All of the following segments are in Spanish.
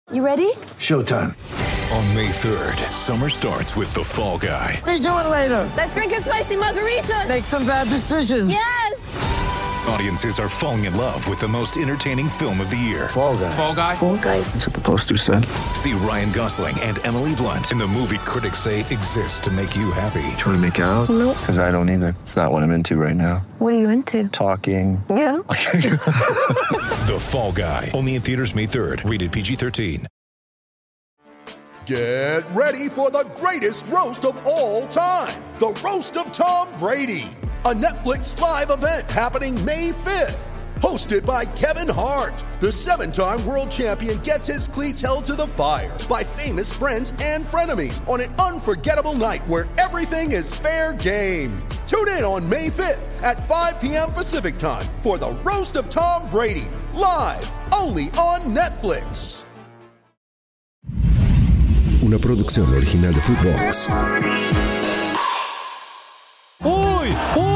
You ready? Showtime. On May 3rd, summer starts with The Fall Guy. Let's do it later. Let's drink a spicy margarita. Make some bad decisions. Yes! Audiences are falling in love with the most entertaining film of the year. Fall Guy. Fall Guy? Fall guy. That's what the poster said. See Ryan Gosling and Emily Blunt in the movie critics say exists to make you happy. Trying to make it out? Nope. Because I don't either. It's not what I'm into right now. What are you into? Talking. Yeah. The Fall Guy. Only in theaters May 3rd. Rated PG-13. Get ready for the greatest roast of all time. The Roast of Tom Brady. A Netflix live event happening May 5th. Hosted by Kevin Hart. The 7-time world champion gets his cleats held to the fire by famous friends and frenemies on an unforgettable night where everything is fair game. Tune in on May 5th at 5 p.m. Pacific time for the Roast of Tom Brady. Live only on Netflix. Una producción original de Footbox. ¡Uy!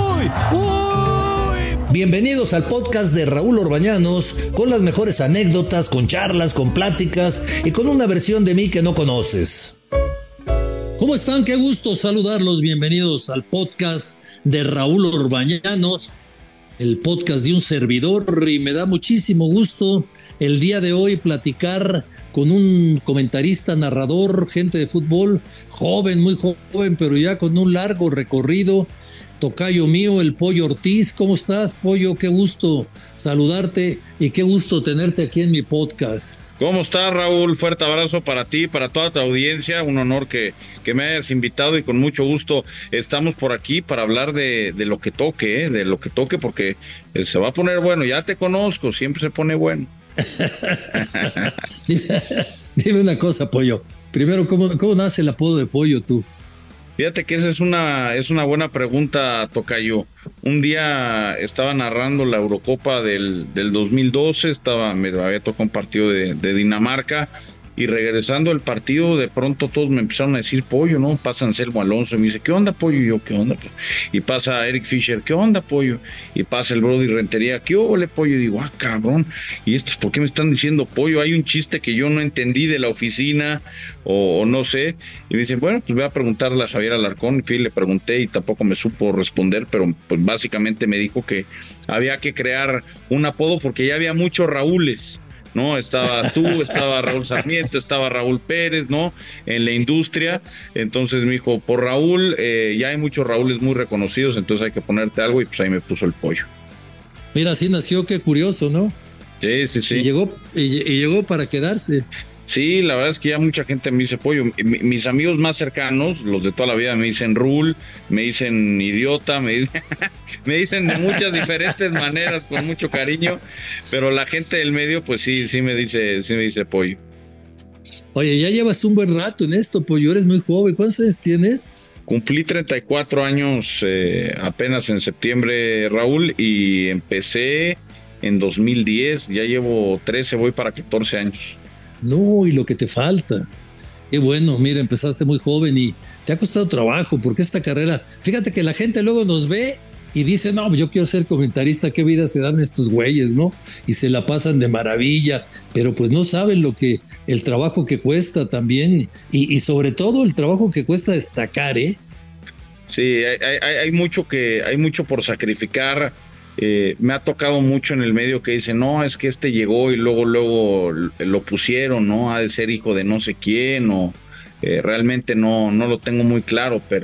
Bienvenidos al podcast de Raúl Orbañanos, con las mejores anécdotas, con charlas, con pláticas y con una versión de mí que no conoces. ¿Cómo están? Qué gusto saludarlos. Bienvenidos al podcast de Raúl Orbañanos, el podcast de un servidor, y me da muchísimo gusto el día de hoy platicar con un comentarista, narrador, gente de fútbol, joven, muy joven, pero ya con un largo recorrido, tocayo mío, el Pollo Ortiz. ¿Cómo estás, Pollo? Qué gusto saludarte y qué gusto tenerte aquí en mi podcast. ¿Cómo estás, Raúl? Fuerte abrazo para ti, para toda tu audiencia. Un honor que me hayas invitado y con mucho gusto estamos por aquí para hablar de lo que toque, de lo que toque, porque se va a poner bueno. Ya te conozco, siempre se pone bueno. Dime una cosa, Pollo. Primero, ¿cómo nace el apodo de Pollo tú? Fíjate que esa es una buena pregunta, tocayo. Un día estaba narrando la Eurocopa del 2012, me había tocado un partido de Dinamarca, y regresando al partido, de pronto todos me empezaron a decir Pollo, ¿no? Pasa Anselmo Alonso y me dice, ¿qué onda, Pollo? Y yo, ¿qué onda? Y pasa Eric Fisher, ¿qué onda, Pollo? Y pasa el Brody Rentería, ¿qué ole, Pollo? Y digo, cabrón, ¿y estos por qué me están diciendo Pollo? Hay un chiste que yo no entendí de la oficina o no sé. Y me dicen, bueno, pues voy a preguntarle a Javier Alarcón. Y fui, le pregunté y tampoco me supo responder, pero pues básicamente me dijo que había que crear un apodo porque ya había muchos Raúles, ¿no? Estabas tú, estaba Raúl Sarmiento, estaba Raúl Pérez, ¿no? En la industria. Entonces me dijo, por Raúl, ya hay muchos Raúles muy reconocidos, entonces hay que ponerte algo, y pues ahí me puso el Pollo. Mira, así nació, qué curioso, ¿no? Sí. Y llegó para quedarse. Sí, la verdad es que ya mucha gente me dice Pollo. Mis amigos más cercanos, los de toda la vida, me dicen Rul, me dicen idiota, me dicen de muchas diferentes maneras, con mucho cariño, pero la gente del medio, pues sí me dice Pollo. Oye, ya llevas un buen rato en esto, Pollo, eres muy joven. ¿Cuántos años tienes? Cumplí 34 años apenas en septiembre, Raúl, y empecé en 2010, ya llevo 13, voy para 14 años. No, y lo que te falta. Qué bueno, mira, empezaste muy joven y te ha costado trabajo, porque esta carrera, fíjate que la gente luego nos ve y dice, no, yo quiero ser comentarista, qué vida se dan estos güeyes, ¿no? Y se la pasan de maravilla, pero pues no saben el trabajo que cuesta también, y sobre todo el trabajo que cuesta destacar, ¿eh? Sí, hay mucho por sacrificar. Me ha tocado mucho en el medio que dicen, no, es que este llegó y luego lo pusieron, ¿no? Ha de ser hijo de no sé quién, o realmente no lo tengo muy claro, pero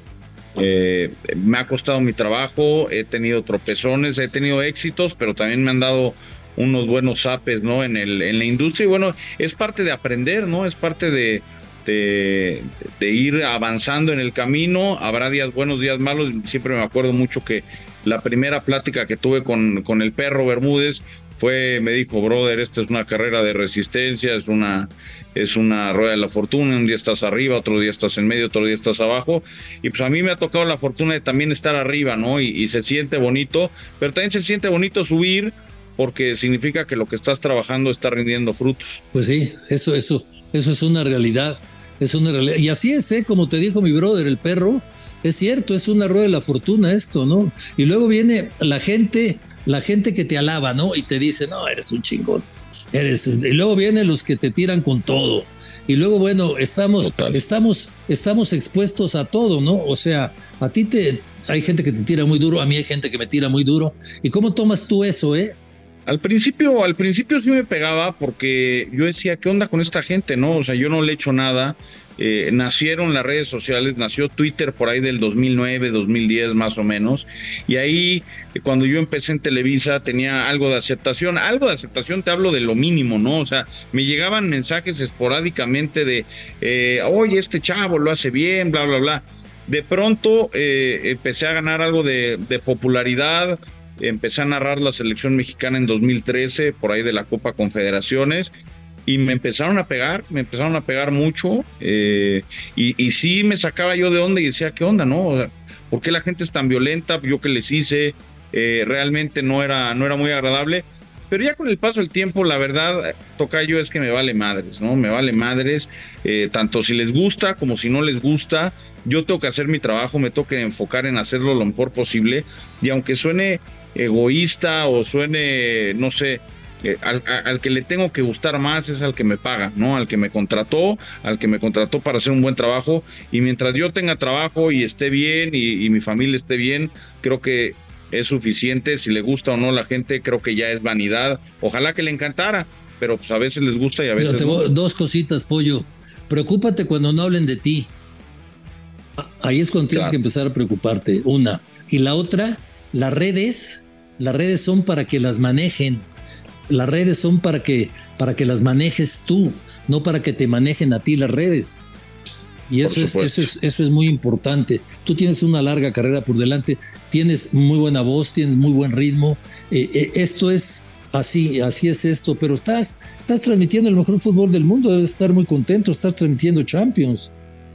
me ha costado mi trabajo, he tenido tropezones, he tenido éxitos, pero también me han dado unos buenos zapes, ¿no? En la industria, y bueno, es parte de aprender, ¿no? Es parte de ir avanzando en el camino. Habrá días buenos, días malos. Siempre me acuerdo mucho que la primera plática que tuve con el Perro Bermúdez me dijo, brother, esta es una carrera de resistencia, es una rueda de la fortuna. Un día estás arriba, otro día estás en medio, otro día estás abajo, y pues a mí me ha tocado la fortuna de también estar arriba, ¿no? Y se siente bonito, pero también se siente bonito subir, porque significa que lo que estás trabajando está rindiendo frutos. Pues sí, eso es una realidad. Es una realidad. Y así es, como te dijo mi brother, el Perro, es cierto, es una rueda de la fortuna esto, ¿no? Y luego viene la gente que te alaba, ¿no? Y te dice, no, eres un chingón. Y luego vienen los que te tiran con todo. Y luego, bueno, estamos expuestos a todo, ¿no? O sea, a ti hay gente que te tira muy duro, a mí hay gente que me tira muy duro. ¿Y cómo tomas tú eso, Al principio sí me pegaba porque yo decía, ¿qué onda con esta gente, no? O sea, yo no le he hecho nada. Nacieron las redes sociales, nació Twitter por ahí del 2009, 2010 más o menos, y ahí cuando yo empecé en Televisa tenía algo de aceptación, te hablo de lo mínimo, ¿no? O sea, me llegaban mensajes esporádicamente de, oye, este chavo lo hace bien, bla, bla, bla. De pronto empecé a ganar algo de popularidad, empecé a narrar la selección mexicana en 2013, por ahí de la Copa Confederaciones, y me empezaron a pegar mucho, y sí me sacaba yo de onda y decía, ¿qué onda, no? O sea, ¿por qué la gente es tan violenta? Yo que les hice, realmente no era muy agradable, pero ya con el paso del tiempo, la verdad, tocayo, es que me vale madres, ¿no? Me vale madres, tanto si les gusta como si no les gusta, yo tengo que hacer mi trabajo, me tengo que enfocar en hacerlo lo mejor posible, y aunque suene egoísta o suene, no sé, al que le tengo que gustar más es al que me paga, ¿no? Al que me contrató para hacer un buen trabajo, y mientras yo tenga trabajo y esté bien y mi familia esté bien, creo que es suficiente. Si le gusta o no a la gente, creo que ya es vanidad. Ojalá que le encantara, pero pues a veces les gusta y a veces no. Dos cositas, Pollo. Preocúpate cuando no hablen de ti. Ahí es cuando tienes que empezar a preocuparte, una. Y la otra, las redes son para que las manejen. Las redes son para que las manejes tú, no para que te manejen a ti las redes. Y eso es muy importante. Tú tienes una larga carrera por delante, tienes muy buena voz, tienes muy buen ritmo. Esto es así es esto, pero estás transmitiendo el mejor fútbol del mundo, debes estar muy contento, estás transmitiendo Champions.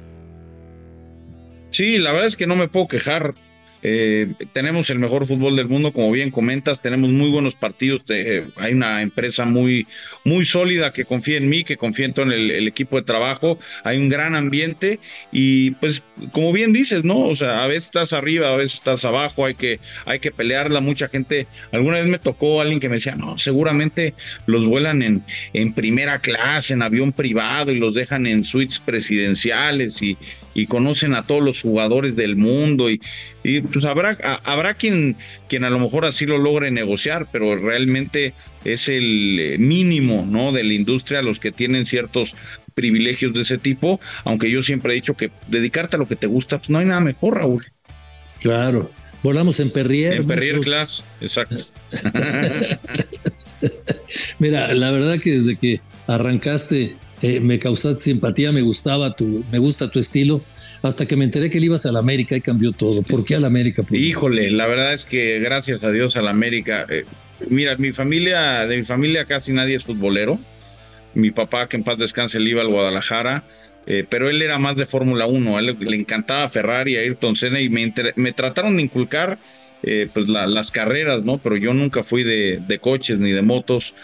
Sí, la verdad es que no me puedo quejar. Tenemos el mejor fútbol del mundo, como bien comentas, tenemos muy buenos partidos, hay una empresa muy, muy sólida que confía en mí, que confía en todo el equipo de trabajo, hay un gran ambiente y pues como bien dices, ¿no? O sea, a veces estás arriba, a veces estás abajo, hay que pelearla. Mucha gente, alguna vez me tocó alguien que me decía, no, seguramente los vuelan en primera clase, en avión privado, y los dejan en suites presidenciales y conocen a todos los jugadores del mundo, y pues habrá quien a lo mejor así lo logre negociar, pero realmente es el mínimo, ¿no?, de la industria los que tienen ciertos privilegios de ese tipo, aunque yo siempre he dicho que dedicarte a lo que te gusta, pues no hay nada mejor, Raúl. Claro, volamos en Perrier. En Perrier Class, exacto. Mira, la verdad que desde que arrancaste me causaste simpatía, me gusta tu estilo, hasta que me enteré que le ibas a la América y cambió todo. ¿Por qué a la América? Híjole, la verdad es que gracias a Dios a la América. Mira, de mi familia casi nadie es futbolero. Mi papá, que en paz descanse, él iba al Guadalajara, pero él era más de Fórmula 1, a él le encantaba Ferrari, Ayrton Senna, y me trataron de inculcar pues las carreras, ¿no? Pero yo nunca fui de coches ni de motos.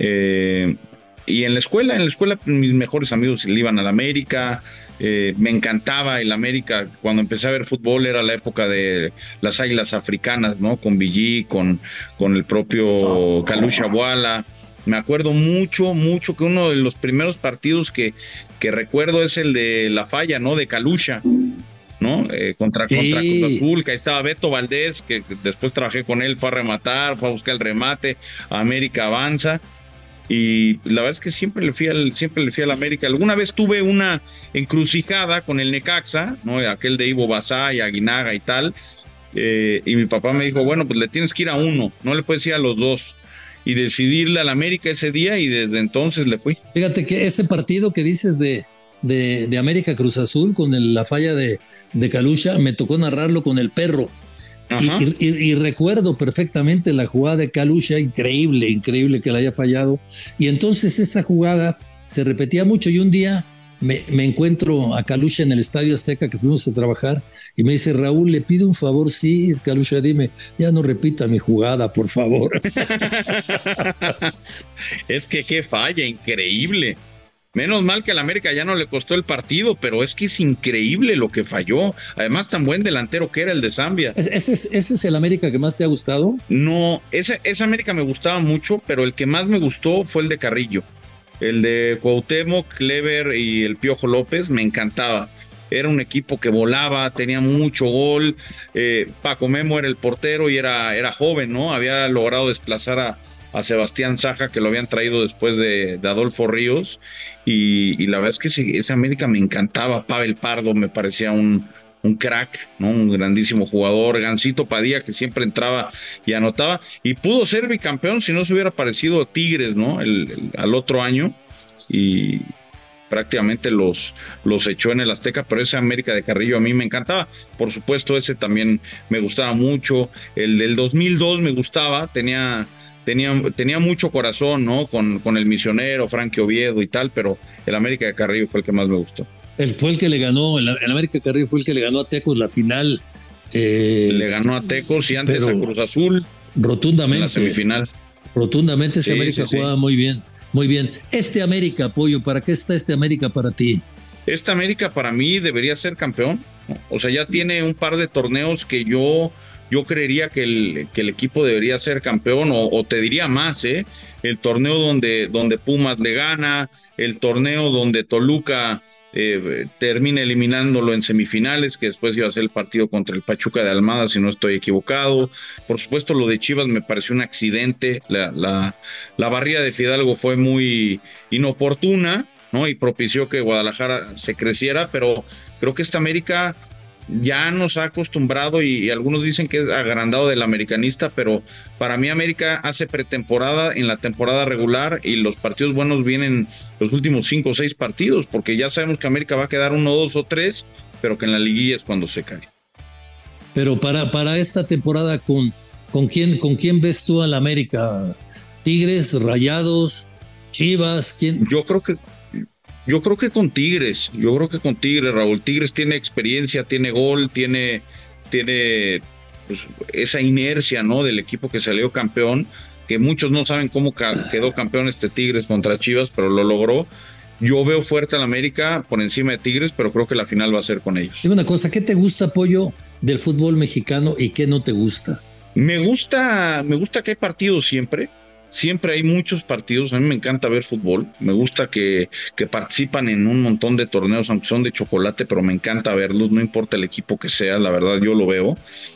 Y en la escuela mis mejores amigos le iban a la América. Me encantaba el América. Cuando empecé a ver fútbol era la época de las Águilas Africanas, ¿no? Con Villí, con el propio Kalusha Bwala. Me acuerdo mucho que uno de los primeros partidos que recuerdo es el de la falla, ¿no? De Kalusha, ¿no? Contra Cruz Azul, que ahí estaba Beto Valdés, que después trabajé con él, fue a rematar, fue a buscar el remate, América avanza. Y la verdad es que siempre le fui al América. Alguna vez tuve una encrucijada con el Necaxa, ¿no? Aquel de Ivo Basá y Aguinaga y tal, y mi papá me dijo, bueno, pues le tienes que ir a uno, no le puedes ir a los dos, y decidí irle al América ese día, y desde entonces le fui. Fíjate que ese partido que dices de América Cruz Azul con la falla de Kalusha, me tocó narrarlo con el Perro. Y recuerdo perfectamente la jugada de Kalusha, increíble que la haya fallado, y entonces esa jugada se repetía mucho, y un día me encuentro a Kalusha en el Estadio Azteca, que fuimos a trabajar, y me dice, Raúl, le pido un favor. Sí, Kalusha, dime, ya no repita mi jugada, por favor. Es que qué falla, increíble. Menos mal que al América ya no le costó el partido, pero es que es increíble lo que falló. Además, tan buen delantero que era el de Zambia. ¿Ese es el América que más te ha gustado? No, ese América me gustaba mucho, pero el que más me gustó fue el de Carrillo. El de Cuauhtémoc, Clever y el Piojo López, me encantaba. Era un equipo que volaba, tenía mucho gol. Paco Memo era el portero y era joven, ¿no? Había logrado desplazar a Sebastián Saja, que lo habían traído después de Adolfo Ríos, y la verdad es que ese América me encantaba. Pavel Pardo me parecía un crack, ¿no? Un grandísimo jugador. Gansito Padilla, que siempre entraba y anotaba, y pudo ser bicampeón si no se hubiera parecido a Tigres, ¿no? Al otro año, y prácticamente los echó en el Azteca, pero ese América de Carrillo a mí me encantaba. Por supuesto, ese también me gustaba mucho. El del 2002 me gustaba, tenía mucho corazón, ¿no? Con el Misionero, Frankie Oviedo y tal, pero el América de Carrillo fue el que más me gustó. Fue el que le ganó, el América Carrillo fue el que le ganó a Tecos la final. Le ganó a Tecos y antes a Cruz Azul. Rotundamente. En la semifinal. Rotundamente ese América jugaba muy bien, muy bien. Este América, Pollo, ¿para qué está este América para ti? Este América para mí debería ser campeón, ¿no? O sea, ya tiene un par de torneos que yo creería que el equipo debería ser campeón, o te diría más, el torneo donde Pumas le gana, el torneo donde Toluca termina eliminándolo en semifinales, que después iba a ser el partido contra el Pachuca de Almada, si no estoy equivocado. Por supuesto, lo de Chivas me pareció un accidente. La barrida de Fidalgo fue muy inoportuna, ¿no? Y propició que Guadalajara se creciera, pero creo que esta América ya nos ha acostumbrado, y algunos dicen que es agrandado del americanista, pero para mí América hace pretemporada en la temporada regular, y los partidos buenos vienen los últimos 5 o 6 partidos, porque ya sabemos que América va a quedar 1, 2 o 3, pero que en la liguilla es cuando se cae. Pero para esta temporada, ¿con quién ves tú al América? ¿Tigres, Rayados, Chivas? ¿Quién? Yo creo que con Tigres, Raúl. Tigres tiene experiencia, tiene gol, tiene pues, esa inercia, ¿no? Del equipo que salió campeón, que muchos no saben cómo quedó campeón Tigres contra Chivas, pero lo logró. Yo veo fuerte al América por encima de Tigres, pero creo que la final va a ser con ellos. Dime una cosa, ¿qué te gusta, Pollo, del fútbol mexicano y qué no te gusta? Me gusta que hay partidos siempre. Siempre hay muchos partidos. A mí me encanta ver fútbol. Me gusta que participan en un montón de torneos, aunque son de chocolate, pero me encanta verlos, no importa el equipo que sea, la verdad yo lo veo.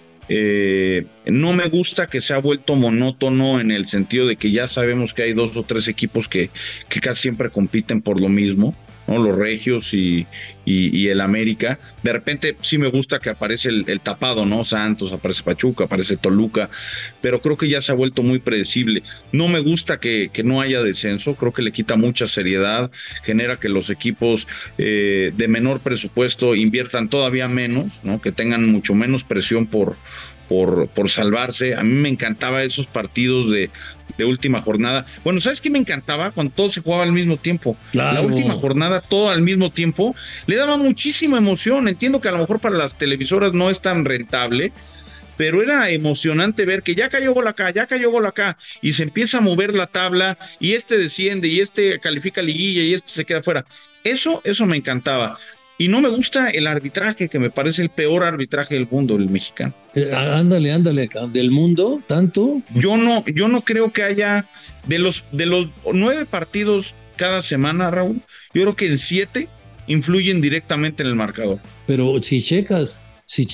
No me gusta que se ha vuelto monótono, en el sentido de que ya sabemos que hay 2 o 3 equipos que casi siempre compiten por lo mismo, ¿no? Los Regios y el América. De repente sí me gusta que aparece el tapado, ¿no? Santos, aparece Pachuca, aparece Toluca, pero creo que ya se ha vuelto muy predecible. No me gusta que no haya descenso, creo que le quita mucha seriedad, genera que los equipos de menor presupuesto inviertan todavía menos, ¿no? Que tengan mucho menos presión por salvarse. A mí me encantaba esos partidos de última jornada. Bueno, ¿sabes qué me encantaba? Cuando todo se jugaba al mismo tiempo. Claro. La última jornada, todo al mismo tiempo, le daba muchísima emoción. Entiendo que a lo mejor para las televisoras no es tan rentable, pero era emocionante ver que ya cayó gol acá, y se empieza a mover la tabla, y desciende, y califica liguilla, y se queda fuera. Eso me encantaba. Y no me gusta el arbitraje, que me parece el peor arbitraje del mundo, el mexicano. Ándale, ¿del mundo? ¿Tanto? Yo no creo que haya, de los 9 partidos cada semana, Raúl, yo creo que en 7 influyen directamente en el marcador. Pero si checas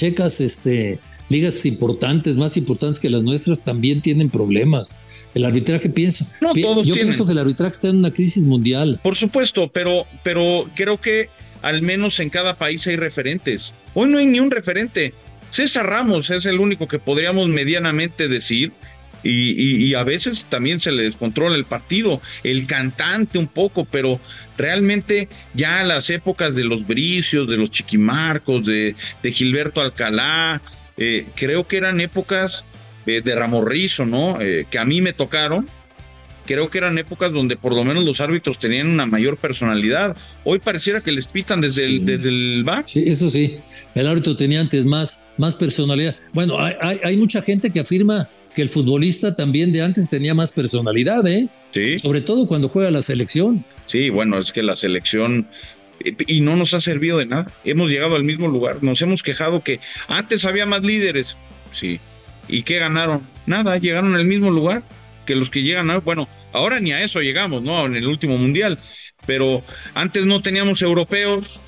ligas importantes, más importantes que las nuestras, también tienen problemas. El arbitraje, pienso que el arbitraje está en una crisis mundial. Por supuesto, pero creo que al menos en cada país hay referentes. Hoy no hay ni un referente. César Ramos es el único que podríamos medianamente decir, y a veces también se le descontrola el partido, el cantante un poco, pero realmente ya las épocas de los Bricios, de los Chiquimarcos, de Gilberto Alcalá, creo que eran épocas de Ramos Rizzo, ¿no? Que a mí me tocaron. Creo que eran épocas donde por lo menos los árbitros tenían una mayor personalidad. Hoy pareciera que les pitan desde el back. Sí, eso sí. El árbitro tenía antes más personalidad. Bueno, hay mucha gente que afirma que el futbolista también de antes tenía más personalidad, ¿eh? Sí. Sobre todo cuando juega la selección. Sí, bueno, es que la selección y no nos ha servido de nada. Hemos llegado al mismo lugar. Nos hemos quejado que antes había más líderes. Sí. ¿Y qué ganaron? Nada, llegaron al mismo lugar que los que llegan a... Bueno, ahora ni a eso llegamos, ¿no? En el último mundial. Pero antes no teníamos europeos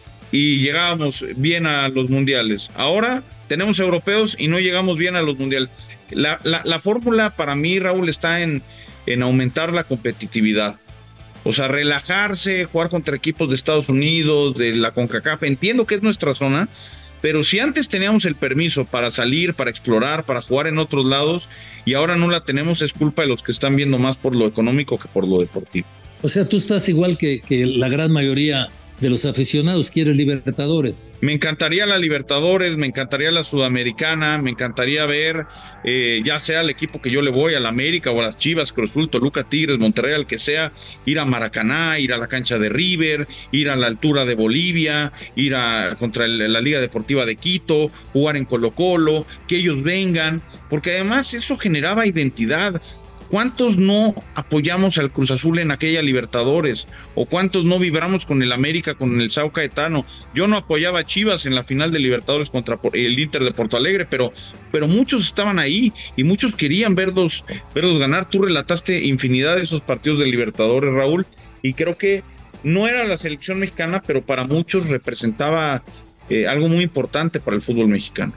y llegábamos bien a los mundiales. Ahora tenemos europeos y no llegamos bien a los mundiales. La fórmula para mí, Raúl, está en aumentar la competitividad. O sea, relajarse, jugar contra equipos de Estados Unidos, de la CONCACAF. Entiendo que es nuestra zona, pero si antes teníamos el permiso para salir, para explorar, para jugar en otros lados, y ahora no la tenemos, es culpa de los que están viendo más por lo económico que por lo deportivo. O sea, tú estás igual que la gran mayoría de los aficionados, quieres Libertadores. Me encantaría la Libertadores, me encantaría la Sudamericana, me encantaría ver ya sea el equipo que yo le voy, a la América o a las Chivas, Cruz Azul, Toluca, Tigres, Monterrey, al que sea, ir a Maracaná, ir a la cancha de River, ir a la altura de Bolivia, ir contra la Liga Deportiva de Quito, jugar en Colo-Colo, que ellos vengan, porque además eso generaba identidad. ¿Cuántos no apoyamos al Cruz Azul en aquella Libertadores? ¿O cuántos no vibramos con el América, con el Sao Caetano? Yo no apoyaba a Chivas en la final de Libertadores contra el Inter de Porto Alegre, pero muchos estaban ahí y muchos querían verlos ganar. Tú relataste infinidad de esos partidos de Libertadores, Raúl, y creo que no era la selección mexicana, pero para muchos representaba algo muy importante para el fútbol mexicano.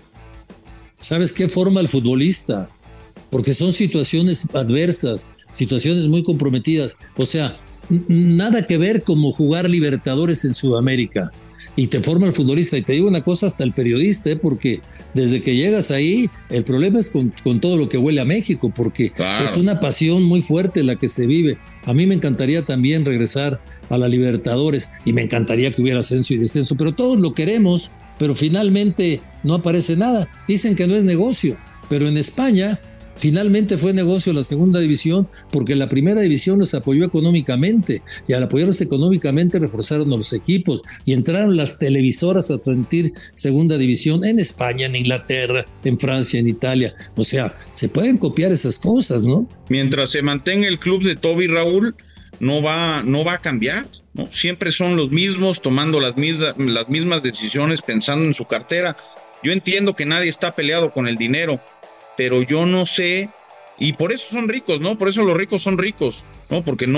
¿Sabes qué forma el futbolista? Porque son situaciones adversas, situaciones muy comprometidas. O sea, nada que ver como jugar Libertadores en Sudamérica. Y te forma el futbolista. Y te digo una cosa, hasta el periodista, porque desde que llegas ahí, el problema es con todo lo que huele a México, porque claro, es una pasión muy fuerte la que se vive. A mí me encantaría también regresar a la Libertadores y me encantaría que hubiera ascenso y descenso, pero todos lo queremos, pero finalmente no aparece nada. Dicen que no es negocio, pero en España finalmente fue negocio la segunda división porque la primera división los apoyó económicamente y al apoyarlos económicamente reforzaron a los equipos y entraron las televisoras a transmitir segunda división en España, en Inglaterra, en Francia, en Italia. O sea, se pueden copiar esas cosas, ¿no? Mientras se mantenga el club de Toby, Raúl, no va a cambiar, ¿no? Siempre son los mismos tomando las mismas decisiones pensando en su cartera. Yo entiendo que nadie está peleado con el dinero, pero yo no sé, y por eso son ricos, ¿no? Por eso los ricos son ricos, ¿no? Porque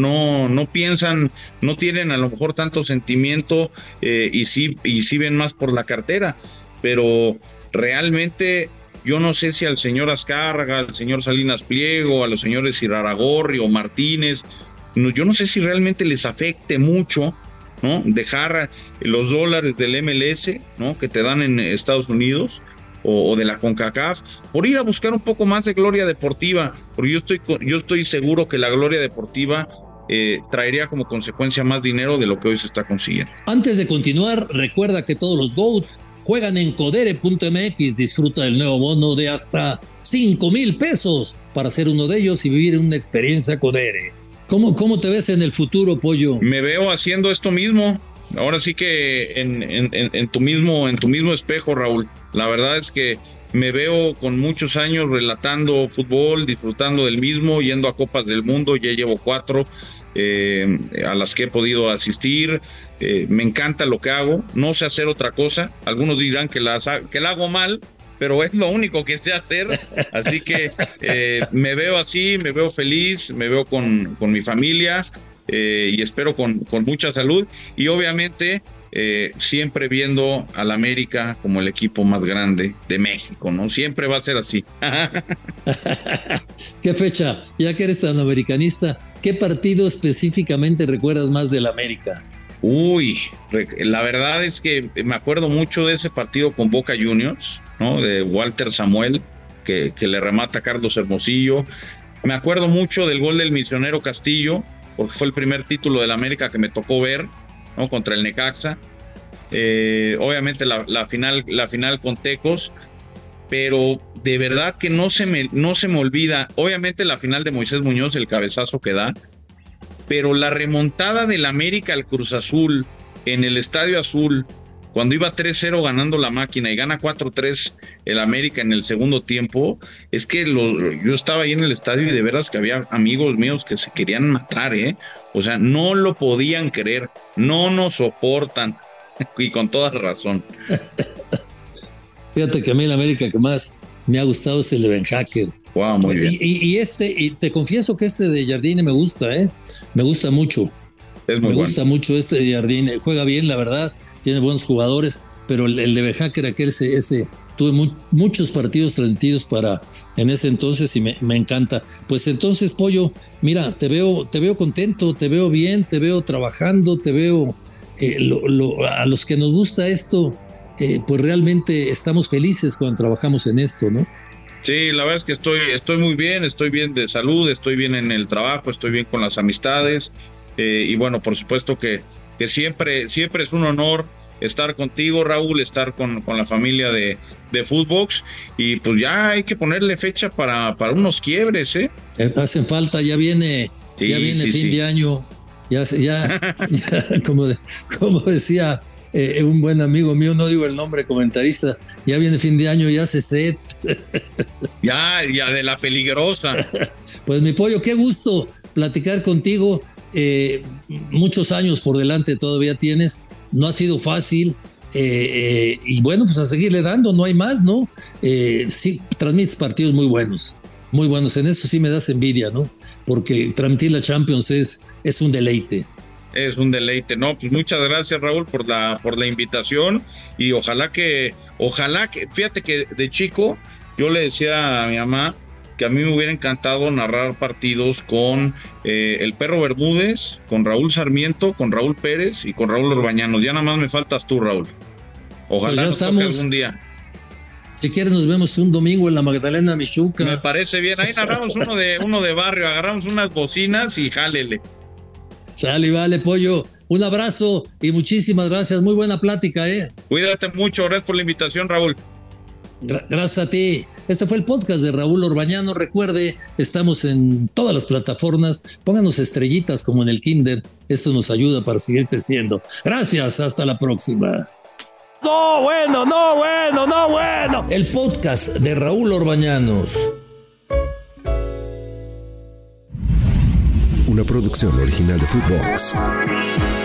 no piensan, no tienen a lo mejor tanto sentimiento y sí ven más por la cartera, pero realmente yo no sé si al señor Azcárraga, al señor Salinas Pliego, a los señores Iraragorri o Martínez, yo no sé si realmente les afecte mucho, ¿no? Dejar los dólares del MLS, ¿no? Que te dan en Estados Unidos, o de la CONCACAF, por ir a buscar un poco más de gloria deportiva, porque yo estoy seguro que la gloria deportiva traería como consecuencia más dinero de lo que hoy se está consiguiendo. Antes de continuar, recuerda que todos los GOATs juegan en Codere.mx, disfruta del nuevo bono de hasta 5,000 pesos para ser uno de ellos y vivir una experiencia Codere. ¿Cómo te ves en el futuro, Pollo? Me veo haciendo esto mismo, ahora sí que en tu mismo espejo, Raúl. La verdad es que me veo con muchos años relatando fútbol, disfrutando del mismo, yendo a Copas del Mundo, ya llevo 4 a las que he podido asistir. Me encanta lo que hago, no sé hacer otra cosa. Algunos dirán que la hago mal, pero es lo único que sé hacer. Así que me veo así, me veo feliz, me veo con mi familia y espero con mucha salud. Y obviamente siempre viendo al América como el equipo más grande de México, ¿no? Siempre va a ser así. ¿Qué fecha? Ya que eres tan americanista, ¿qué partido específicamente recuerdas más del América? Uy, la verdad es que me acuerdo mucho de ese partido con Boca Juniors, ¿no? De Walter Samuel, que le remata a Carlos Hermosillo. Me acuerdo mucho del gol del Misionero Castillo, porque fue el primer título del América que me tocó ver, ¿no? Contra el Necaxa. Obviamente la final con Tecos, pero de verdad que no se me olvida. Obviamente la final de Moisés Muñoz, el cabezazo que da, pero la remontada del América al Cruz Azul en el Estadio Azul cuando iba 3-0 ganando la máquina y gana 4-3 el América en el segundo tiempo, es que yo estaba ahí en el estadio y de veras que había amigos míos que se querían matar, o sea, no lo podían creer, no nos soportan, y con toda razón. Fíjate que a mí el América que más me ha gustado es el de Ben Hacker. Wow, muy bien. Y te confieso que este de Jardine me gusta, me gusta mucho. Es muy me bueno. gusta mucho este de Jardine, juega bien, la verdad, tiene buenos jugadores, pero el de Ben Hacker, aquel ese tuve muchos partidos transmitidos en ese entonces y me encanta. Pues entonces, Pollo, mira, te veo contento, te veo bien, te veo trabajando, te veo a los que nos gusta esto, pues realmente estamos felices cuando trabajamos en esto, ¿no? Sí, la verdad es que estoy muy bien, estoy bien de salud, estoy bien en el trabajo, estoy bien con las amistades, y bueno, por supuesto que siempre es un honor estar contigo, Raúl, estar con la familia de Footbox, y pues ya hay que ponerle fecha para unos quiebres, Hacen falta, ya viene fin de año, ya como decía un buen amigo mío, no digo el nombre, comentarista, ya viene fin de año, ya hace sed. Ya de la peligrosa. Pues mi Pollo, qué gusto platicar contigo, muchos años por delante todavía tienes, no ha sido fácil, y bueno, pues a seguirle dando, no hay más, ¿no? Sí, transmites partidos muy buenos, en eso sí me das envidia, ¿no? Porque transmitir la Champions es un deleite. Es un deleite, ¿no? Pues muchas gracias, Raúl, por la invitación, y ojalá que, fíjate que de chico yo le decía a mi mamá que a mí me hubiera encantado narrar partidos con el Perro Bermúdez, con Raúl Sarmiento, con Raúl Pérez y con Raúl Orbañanos. Ya nada más me faltas tú, Raúl. Ojalá pues nos toque algún día. Si quieres nos vemos un domingo en la Magdalena Michuca. Me parece bien, ahí narramos uno de barrio, agarramos unas bocinas y jálele. Sale y vale, Pollo. Un abrazo y muchísimas gracias. Muy buena plática, Cuídate mucho, gracias por la invitación, Raúl. Gracias a ti. Este fue el podcast de Raúl Orbañano. Recuerde, estamos en todas las plataformas. Pónganos estrellitas como en el Kinder. Esto nos ayuda para seguir creciendo. Gracias, hasta la próxima. No, bueno. El podcast de Raúl Orbañanos. Una producción original de Footbox.